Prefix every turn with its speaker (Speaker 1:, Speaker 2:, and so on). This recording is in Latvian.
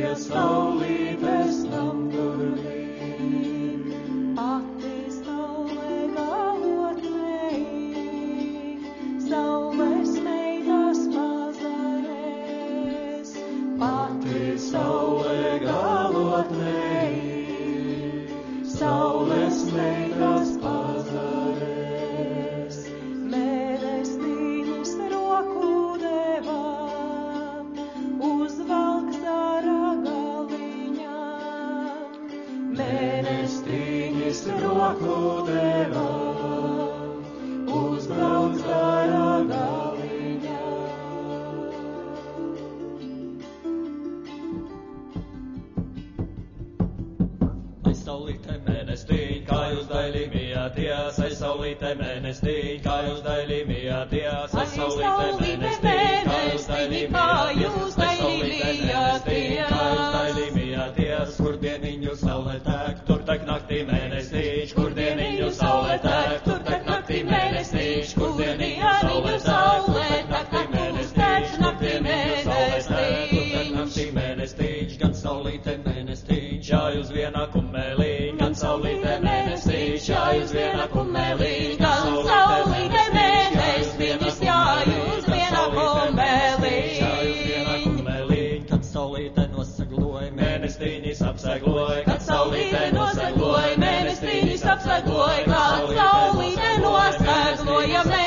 Speaker 1: saulītes namburvī. Pati saule galotnei, saules meitas pazarēs. Pati saule galotnei, saules meitas pazarēs. Mēnestīnis roku deva, uzvalk zara galiņā. Mēnestīnis roku deva, uzvalk zara galiņā.
Speaker 2: Ai saulīte mēnestīņ, kā jūs daļījāties, ai saulīte mēnestīņ, kā jūs daļījāties, ai saulīte mēnestīņ, kā jūs daļījāties, ai saulīte mēnestīņ, kā jūs daļījāties, kur dieniņu saule tek, tur tek naktī mēnestīņš, kur dieniņu saule tek, tur tek naktī mēnestīņš, kur dieniņu saule tek, tur tek naktī mēnestīņš, kur dieniņu saule tek, tur tek naktī mēnestīņš, gan saulīte mēnestīņš, jā jūs vienā kummelī, gan saulīte mēnestīņš, jā jūs vienā kummelī, gan saulīte mēnestīņš, jā jūs vienā kummelī, kad saulīte nosagloja, mēnestīņš apsegloja, kad saulīte nosagloja, mēnestīņš apsegloja, kad saulīte nosagloja,